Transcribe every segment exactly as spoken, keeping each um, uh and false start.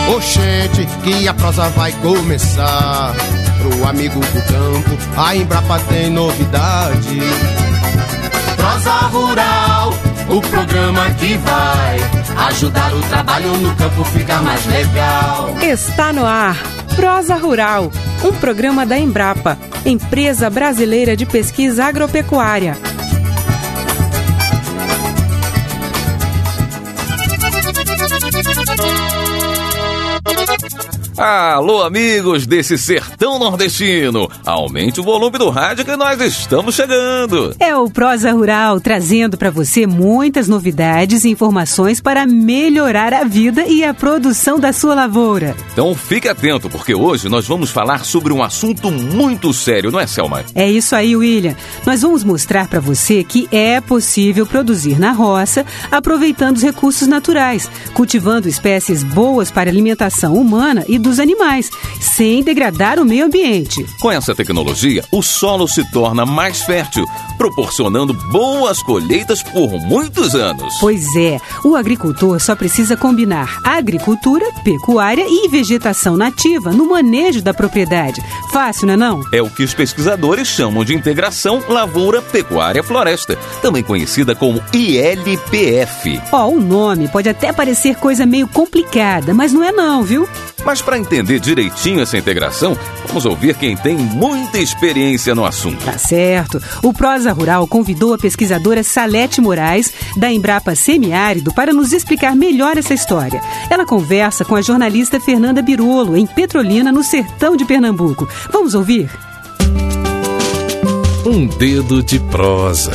Oxente, que a prosa vai começar. Pro amigo do campo, a Embrapa tem novidade. Prosa Rural, o programa que vai ajudar o trabalho no campo ficar mais legal. Está no ar, Prosa Rural, um programa da Embrapa, Empresa Brasileira de Pesquisa Agropecuária. Alô, amigos desse sertão nordestino, aumente o volume do rádio que nós estamos chegando. É o Prosa Rural, trazendo para você muitas novidades e informações para melhorar a vida e a produção da sua lavoura. Então fique atento, porque hoje nós vamos falar sobre um assunto muito sério, não é, Selma? É isso aí, William. Nós vamos mostrar para você que é possível produzir na roça, aproveitando os recursos naturais, cultivando espécies boas para alimentação humana e dos animais, sem degradar o meio ambiente. Com essa tecnologia, o solo se torna mais fértil, proporcionando boas colheitas por muitos anos. Pois é, o agricultor só precisa combinar agricultura, pecuária e vegetação nativa no manejo da propriedade. Fácil, não é não? É o que os pesquisadores chamam de integração lavoura-pecuária-floresta, também conhecida como I L P F. Ó, o nome pode até parecer coisa meio complicada, mas não é não, viu? Mas para entender direitinho essa integração, vamos ouvir quem tem muita experiência no assunto. Tá certo. O Prosa Rural convidou a pesquisadora Salete Moraes, da Embrapa Semiárido, para nos explicar melhor essa história. Ela conversa com a jornalista Fernanda Birolo, em Petrolina, no sertão de Pernambuco. Vamos ouvir? Um dedo de prosa.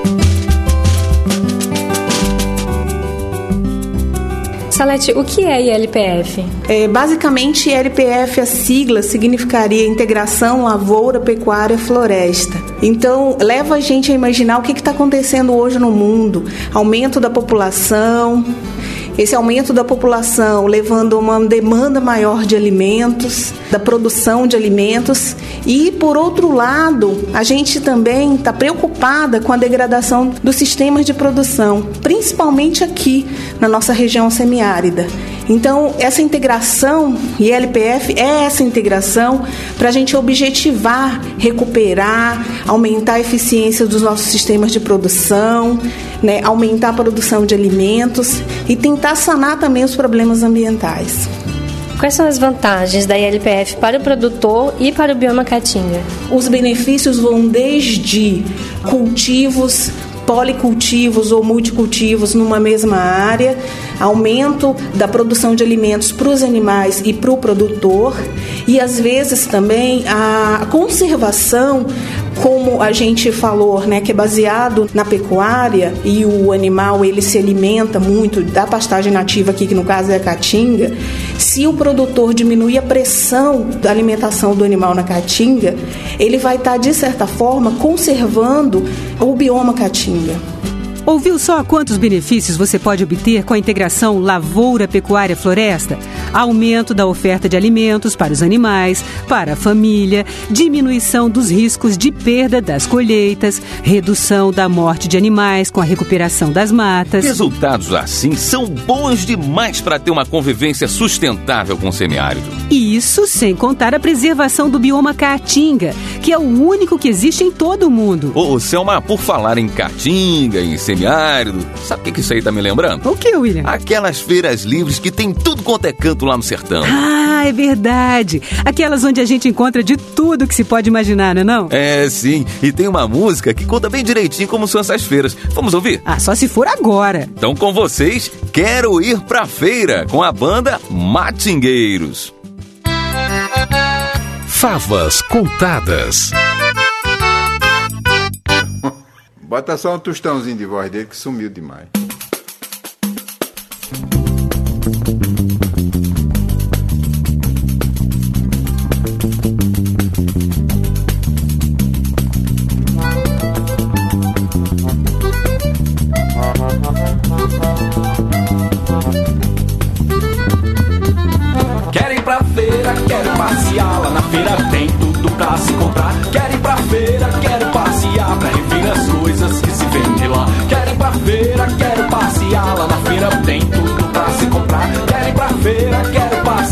Salete, o que é I L P F? É, basicamente, I L P F, a sigla, significaria Integração Lavoura, Pecuária, Floresta. Então, leva a gente a imaginar o que está acontecendo hoje no mundo. Aumento da população, esse aumento da população levando a uma demanda maior de alimentos, da produção de alimentos. E, por outro lado, a gente também está preocupada com a degradação dos sistemas de produção, principalmente aqui na nossa região semiárida. Então, essa integração, I L P F é essa integração para a gente objetivar, recuperar, aumentar a eficiência dos nossos sistemas de produção, né, aumentar a produção de alimentos e tentar sanar também os problemas ambientais. Quais são as vantagens da I L P F para o produtor e para o bioma Caatinga? Os benefícios vão desde cultivos, policultivos ou multicultivos numa mesma área, aumento da produção de alimentos para os animais e para o produtor, e às vezes também a conservação, como a gente falou, né, que é baseado na pecuária e o animal ele se alimenta muito da pastagem nativa aqui, que no caso é a caatinga. Se o produtor diminuir a pressão da alimentação do animal na caatinga, ele vai estar, de certa forma, conservando o bioma caatinga. Ouviu só quantos benefícios você pode obter com a integração lavoura-pecuária-floresta? Aumento da oferta de alimentos para os animais, para a família, diminuição dos riscos de perda das colheitas, redução da morte de animais com a recuperação das matas. Resultados assim são bons demais para ter uma convivência sustentável com o semiárido. Isso sem contar a preservação do bioma caatinga, que é o único que existe em todo o mundo. Ô, Selma, por falar em caatinga, em semiárido, sabe o que, que isso aí tá me lembrando? O que, William? Aquelas feiras livres que tem tudo quanto é canto lá no sertão. Ah, é verdade. Aquelas onde a gente encontra de tudo que se pode imaginar, não é não? É, sim. E tem uma música que conta bem direitinho como são essas feiras. Vamos ouvir? Ah, só se for agora. Então com vocês, Quero Ir Pra Feira, com a banda Matingueiros. Favas contadas. Bota só um tostãozinho de voz dele que sumiu demais. Quero ir pra feira, quero passear. Lá na feira tem tudo pra se comprar. Quero ir pra feira, quero passear, pra rever as coisas que se vendem lá. Quero ir pra feira, quero passear. Lá na feira tem tudo pra se comprar. Quero ir pra feira, quero passear.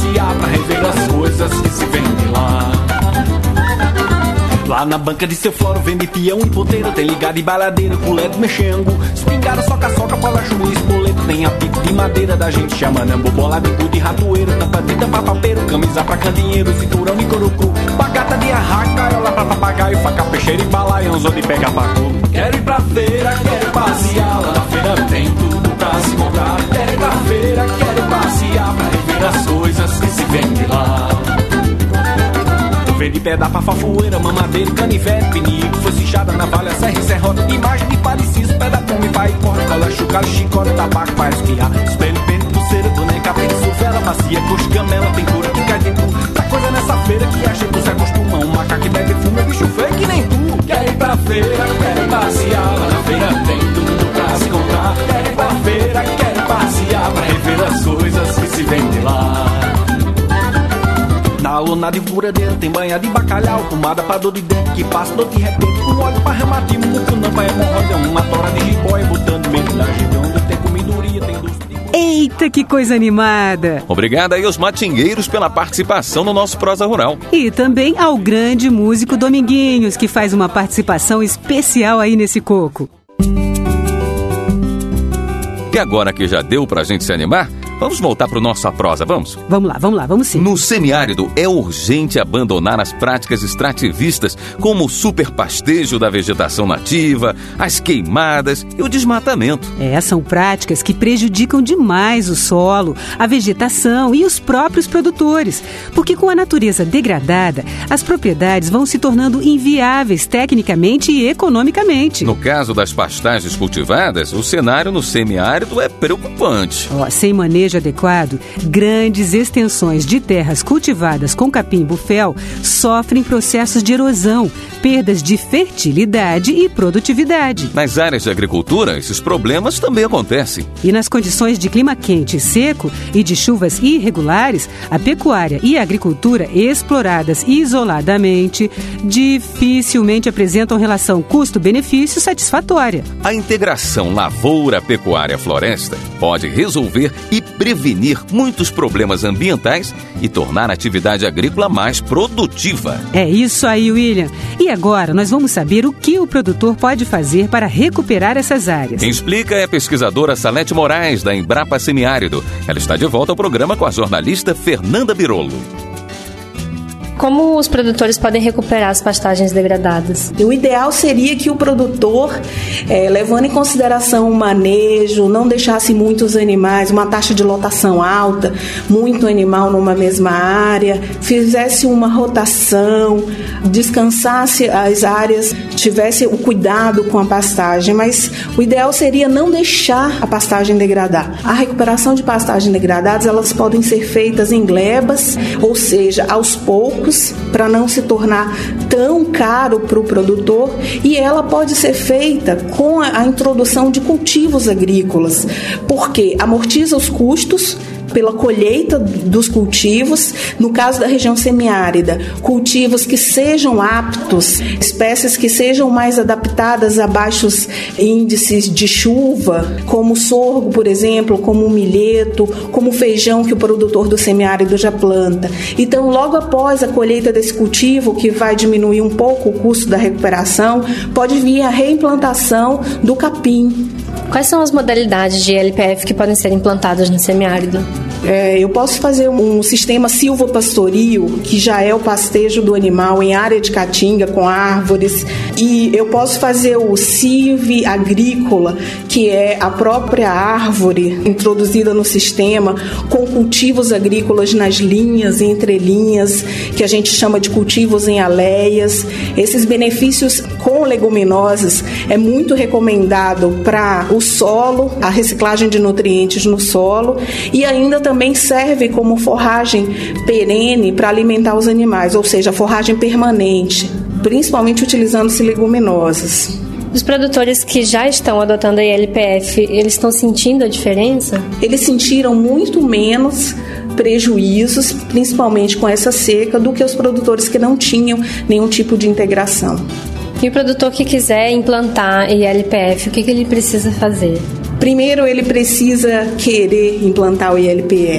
Lá na banca de seu floro vende peão e ponteiro, tem ligado e baladeira, colete, mexengo, espingarda, soca-soca, palacho e espoleto, tem apito de madeira da gente chamanambo, bola de cu de ratoeiro, tampa de tampa papeiro, camisa pra candeeiro, cinturão de corucu, bagata de arraca, gaiola pra papagaio, faca, peixeira e balaio, anzol de pega pacu. Quero ir pra feira, quero passear, lá na feira tem tudo pra se comprar. Quero ir pra feira, quero passear, pra rever as coisas que se vende lá. Vende pedra pra fafoeira, mamadeiro, canivete, pinico, foi cichada, navalha, serra e serrota, imagem de parecido, pedra, pome, pai, porta, cola, chucalho, chicote, tabaco, para espiar, espelho, pente, pulseira, boneca, pente, vela, macia, coxa, gamela, tem cura, que cai de tu, tá coisa nessa feira que a gente se acostuma, um macaco que bebe fumo, bicho feio que nem tu. Quero ir pra feira, quero passear, lá na feira tem tudo pra se comprar. Quero ir pra feira, quero passear, pra rever as coisas que se vendem lá. Na lona de furadeira tem banha de bacalhau, pomada pra dor de dente que passa dor de repente, um óleo pra reumatismo, um mucunã pra hemorroida, uma tora de jiboia botando medo na região onde tem comidoria, tem doce de... Eita, que coisa animada! Obrigado aí aos matingueiros pela participação no nosso Prosa Rural. E também ao grande músico Dominguinhos, que faz uma participação especial aí nesse coco. E agora que já deu pra gente se animar, vamos voltar pro nosso prosa, vamos? Vamos lá, vamos lá, vamos sim. No semiárido é urgente abandonar as práticas extrativistas, como o superpastejo da vegetação nativa, as queimadas e o desmatamento. É, são práticas que prejudicam demais o solo, a vegetação e os próprios produtores, porque com a natureza degradada, as propriedades vão se tornando inviáveis tecnicamente e economicamente. No caso das pastagens cultivadas, o cenário no semiárido é preocupante. Ó, sem manejo adequado, grandes extensões de terras cultivadas com capim-bufel sofrem processos de erosão, perdas de fertilidade e produtividade. Nas áreas de agricultura, esses problemas também acontecem. E nas condições de clima quente e seco e de chuvas irregulares, a pecuária e a agricultura exploradas isoladamente dificilmente apresentam relação custo-benefício satisfatória. A integração lavoura-pecuária-floresta pode resolver e prevenir muitos problemas ambientais e tornar a atividade agrícola mais produtiva. É isso aí, William. E agora nós vamos saber o que o produtor pode fazer para recuperar essas áreas. Quem explica é a pesquisadora Salete Moraes, da Embrapa Semiárido. Ela está de volta ao programa com a jornalista Fernanda Birolo. Como os produtores podem recuperar as pastagens degradadas? O ideal seria que o produtor, é, levando em consideração o manejo, não deixasse muitos animais, uma taxa de lotação alta, muito animal numa mesma área, fizesse uma rotação, descansasse as áreas, tivesse o cuidado com a pastagem, mas o ideal seria não deixar a pastagem degradar. A recuperação de pastagens degradadas, elas podem ser feitas em glebas, ou seja, aos poucos, para não se tornar tão caro para o produtor, e ela pode ser feita com a introdução de cultivos agrícolas, porque amortiza os custos pela colheita dos cultivos. No caso da região semiárida, cultivos que sejam aptos, espécies que sejam mais adaptadas a baixos índices de chuva, como o sorgo, por exemplo, como o milheto, como o feijão que o produtor do semiárido já planta. Então, logo após a colheita desse cultivo, que vai diminuir um pouco o custo da recuperação, pode vir a reimplantação do capim. Quais são as modalidades de I L P F que podem ser implantadas no semiárido? É, eu posso fazer um sistema silvopastoril, que já é o pastejo do animal em área de caatinga com árvores, e eu posso fazer o silve agrícola, que é a própria árvore introduzida no sistema, com cultivos agrícolas nas linhas e entrelinhas, que a gente chama de cultivos em aleias. Esses benefícios com leguminosas é muito recomendado para o solo, a reciclagem de nutrientes no solo, e ainda também serve como forragem perene para alimentar os animais, ou seja, forragem permanente, principalmente utilizando-se leguminosas. Os produtores que já estão adotando a I L P F, eles estão sentindo a diferença? Eles sentiram muito menos prejuízos, principalmente com essa seca, do que os produtores que não tinham nenhum tipo de integração. E o produtor que quiser implantar I L P F, o que, que ele precisa fazer? Primeiro, ele precisa querer implantar o I L P F.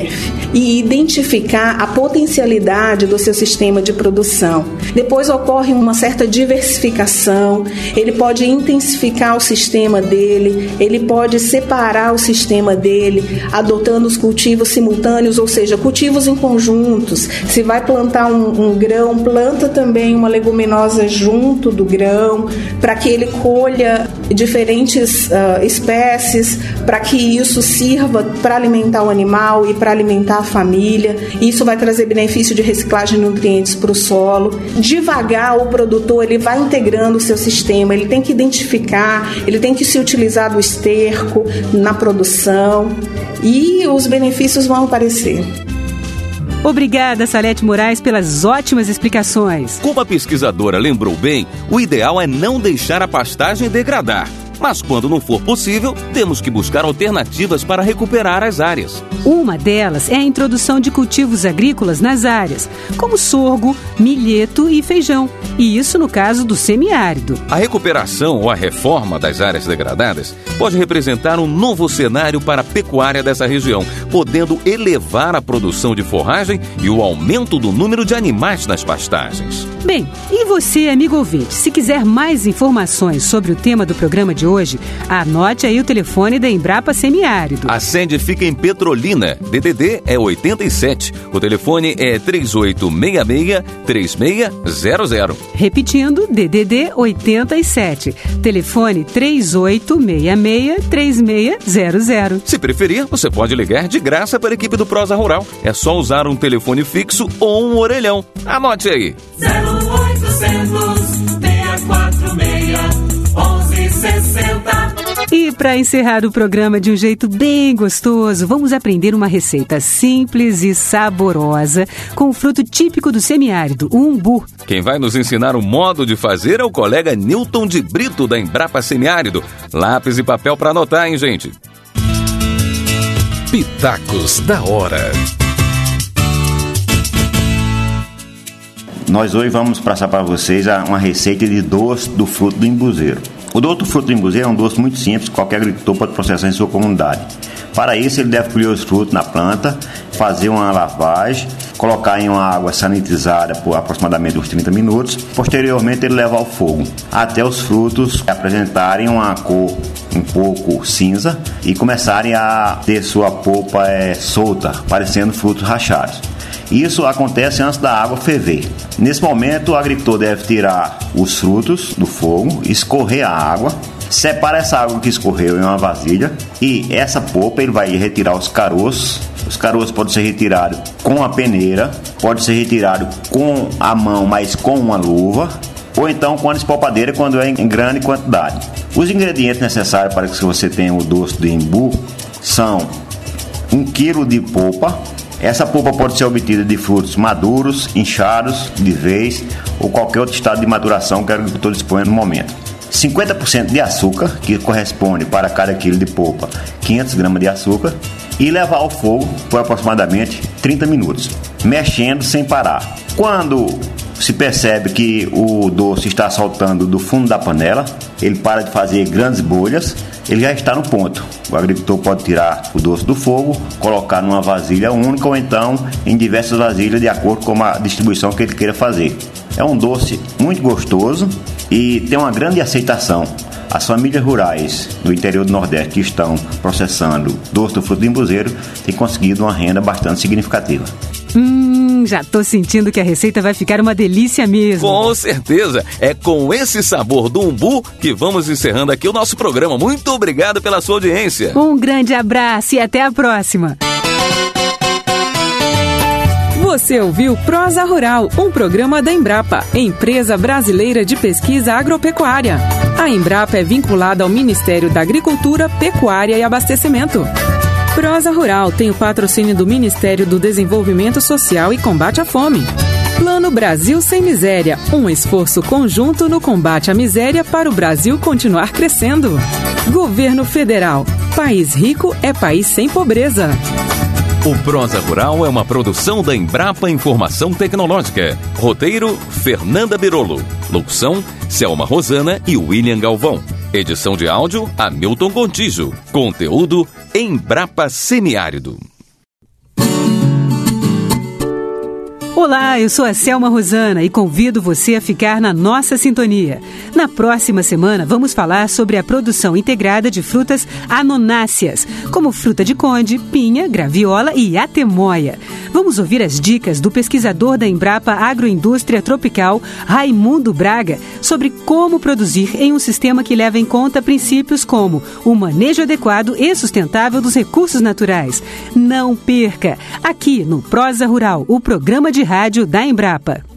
e identificar a potencialidade do seu sistema de produção. Depois ocorre uma certa diversificação, ele pode intensificar o sistema dele, ele pode separar o sistema dele, adotando os cultivos simultâneos, ou seja, cultivos em conjuntos. Se vai plantar um, um grão, planta também uma leguminosa junto do grão, para que ele colha diferentes uh, espécies, para que isso sirva para alimentar o animal e para alimentar a família. Isso vai trazer benefício de reciclagem de nutrientes para o solo. Devagar, o produtor ele vai integrando o seu sistema, ele tem que identificar, ele tem que se utilizar do esterco na produção e os benefícios vão aparecer. Obrigada, Salete Moraes, pelas ótimas explicações. Como a pesquisadora lembrou bem, o ideal é não deixar a pastagem degradar. Mas quando não for possível, temos que buscar alternativas para recuperar as áreas. Uma delas é a introdução de cultivos agrícolas nas áreas, como sorgo, milheto e feijão. E isso no caso do semiárido. A recuperação ou a reforma das áreas degradadas pode representar um novo cenário para a pecuária dessa região, podendo elevar a produção de forragem e o aumento do número de animais nas pastagens. Bem, e você, amigo ouvinte, se quiser mais informações sobre o tema do programa de hoje, anote aí o telefone da Embrapa Semiárido. A sede fica em Petrolina, D D D é oitenta e sete, o telefone é três oito seis seis, três seis zero zero. Repetindo, D D D oitenta e sete, telefone três oito seis seis, três seis zero zero. Se preferir, você pode ligar de graça para a equipe do Prosa Rural. É só usar um telefone fixo ou um orelhão. Anote aí. zero oitocentos, seis quatro seis, onze sessenta. E para encerrar o programa de um jeito bem gostoso, vamos aprender uma receita simples e saborosa com o fruto típico do semiárido, o umbu. Quem vai nos ensinar o modo de fazer é o colega Newton de Brito, da Embrapa Semiárido. Lápis e papel para anotar, hein, gente? Pitacos da hora. Nós hoje vamos passar para vocês uma receita de doce do fruto do imbuzeiro. O doce do fruto do imbuzeiro é um doce muito simples que qualquer agricultor pode processar em sua comunidade. Para isso, ele deve colher os frutos na planta, fazer uma lavagem, colocar em uma água sanitizada por aproximadamente uns trinta minutos. Posteriormente, ele leva ao fogo, até os frutos apresentarem uma cor um pouco cinza e começarem a ter sua polpa é, solta, parecendo frutos rachados. Isso acontece antes da água ferver. Nesse momento, o agricultor deve tirar os frutos do fogo, escorrer a água, separa essa água que escorreu em uma vasilha e essa polpa ele vai retirar os caroços. Os caroços podem ser retirados com a peneira, pode ser retirado com a mão, mas com uma luva, ou então com a espalpadeira quando é em grande quantidade. Os ingredientes necessários para que você tenha o doce do imbu são um quilo de polpa. Essa polpa pode ser obtida de frutos maduros, inchados, de vez, ou qualquer outro estado de maturação que o agricultor dispõe no momento. cinquenta por cento de açúcar, que corresponde para cada quilo de polpa quinhentas gramas de açúcar, e levar ao fogo por aproximadamente trinta minutos, mexendo sem parar. Quando se percebe que o doce está saltando do fundo da panela, ele para de fazer grandes bolhas, ele já está no ponto. O agricultor pode tirar o doce do fogo, colocar numa vasilha única ou então em diversas vasilhas de acordo com a distribuição que ele queira fazer. É um doce muito gostoso e tem uma grande aceitação. As famílias rurais do interior do Nordeste que estão processando doce do fruto do imbuzeiro têm conseguido uma renda bastante significativa. Hum, já tô sentindo que a receita vai ficar uma delícia mesmo. Com certeza, é com esse sabor do umbu que vamos encerrando aqui o nosso programa. Muito obrigado pela sua audiência. Um grande abraço e até a próxima. Você ouviu Prosa Rural, um programa da Embrapa, Empresa Brasileira de Pesquisa Agropecuária. A Embrapa é vinculada ao Ministério da Agricultura, Pecuária e Abastecimento. Prosa Rural tem o patrocínio do Ministério do Desenvolvimento Social e Combate à Fome. Plano Brasil Sem Miséria, um esforço conjunto no combate à miséria para o Brasil continuar crescendo. Governo Federal, país rico é país sem pobreza. O Prosa Rural é uma produção da Embrapa Informação Tecnológica. Roteiro, Fernanda Birolo. Locução, Selma Rosana e William Galvão. Edição de áudio, Hamilton Contígio. Conteúdo, Embrapa Semiárido. Olá, eu sou a Selma Rosana e convido você a ficar na nossa sintonia. Na próxima semana vamos falar sobre a produção integrada de frutas anonáceas, como fruta de conde, pinha, graviola e atemoia. Vamos ouvir as dicas do pesquisador da Embrapa Agroindústria Tropical, Raimundo Braga, sobre como produzir em um sistema que leva em conta princípios como o manejo adequado e sustentável dos recursos naturais. Não perca! Aqui no Prosa Rural, o programa de rádio da Embrapa.